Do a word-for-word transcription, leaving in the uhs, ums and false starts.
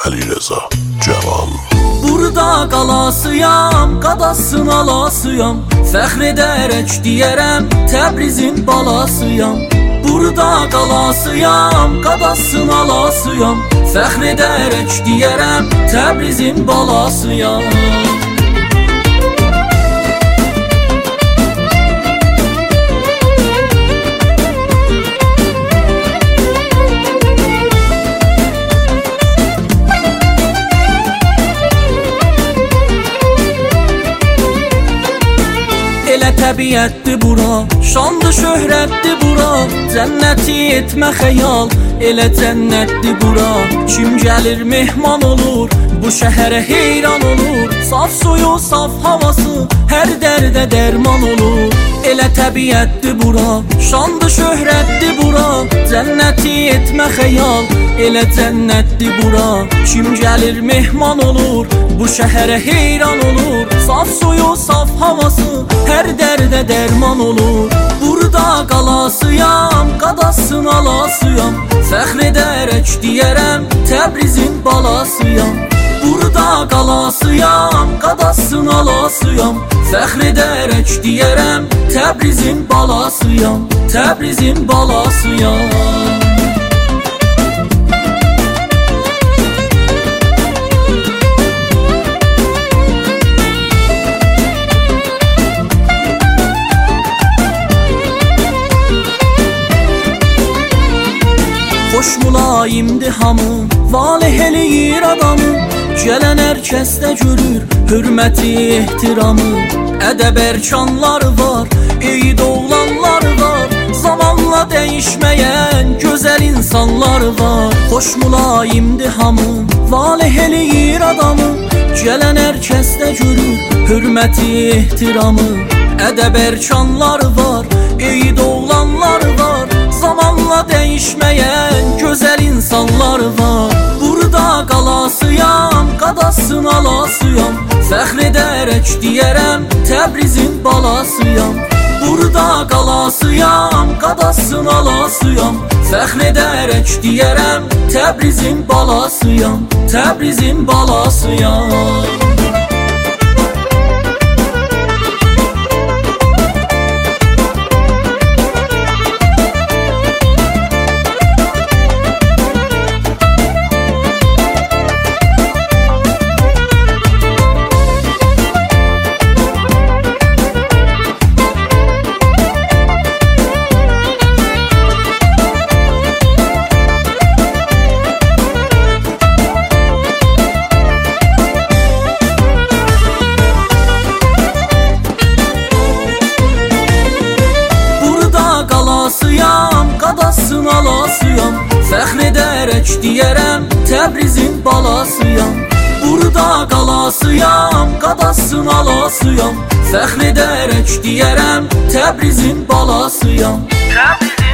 Əlirəza Cavan. Burada qalasıyam, qadasın alasıyam, fəxr edərək deyərəm, Təbrizin balasıyam. Burada qalasıyam, qadasın alasıyam, fəxr edərək deyərəm, Təbrizin balasıyam. Elə təbiətdir bura, şanlı şöhrətdir bura, cənnəti etmə xəyal, elə cənnətdir bura. Kim gəlir mehman olur, bu şəhərə heyran olur, saf suyu, saf havası, hər dərdə dərman olur. Elə təbiətdir bura, şanlı şöhrətdir bura, cənnəti etmə xəyal, elə cənnətdir bura. Kim gəlir mehman olur, bu şəhərə heyran olur, saf suyu, saf havası, hər dərdə dərman olur. Burada qalasıyam, qadasın alasıyam, fəxr edərək deyərəm, Təbrizin balasıyam. Burada qalasıyam, qadasın alasıyam, fəxr edərək deyərəm, Təbrizin balasıyam, Təbrizin balasıyam. Xoş mülayimdir hamı, valeh eləyir adamı, gələn hər kəsdə görür hörməti, ehtiramı. Ədəb ərkanlar var, eyd oğlanlar var, zamanla dəyişməyən gözəl insanlar var. Xoş mülayimdir hamı, valeh eləyir adamı, gələn hər kəsdə görür hörməti, ehtiramı. Ədəb ərkanlar var, eyd oğlanlar var, zamanla dəyişməyən gözəl insanlar var. Burada qalasıyam, qadasın alasıyam, fəxr edərək deyərəm, Təbrizin balasıyam. Burada qalasıyam, qadasın alasıyam, fəxr edərək deyərəm, Təbrizin balasıyam, Təbrizin balasıyam. Qalasıyam, qadasın alasıyam, fəxr edərək deyərəm, Təbrizin balasıyam. Burada qalasıyam, qadasın alasıyam, fəxr edərək deyərəm, Təbrizin balasıyam, Təbrizin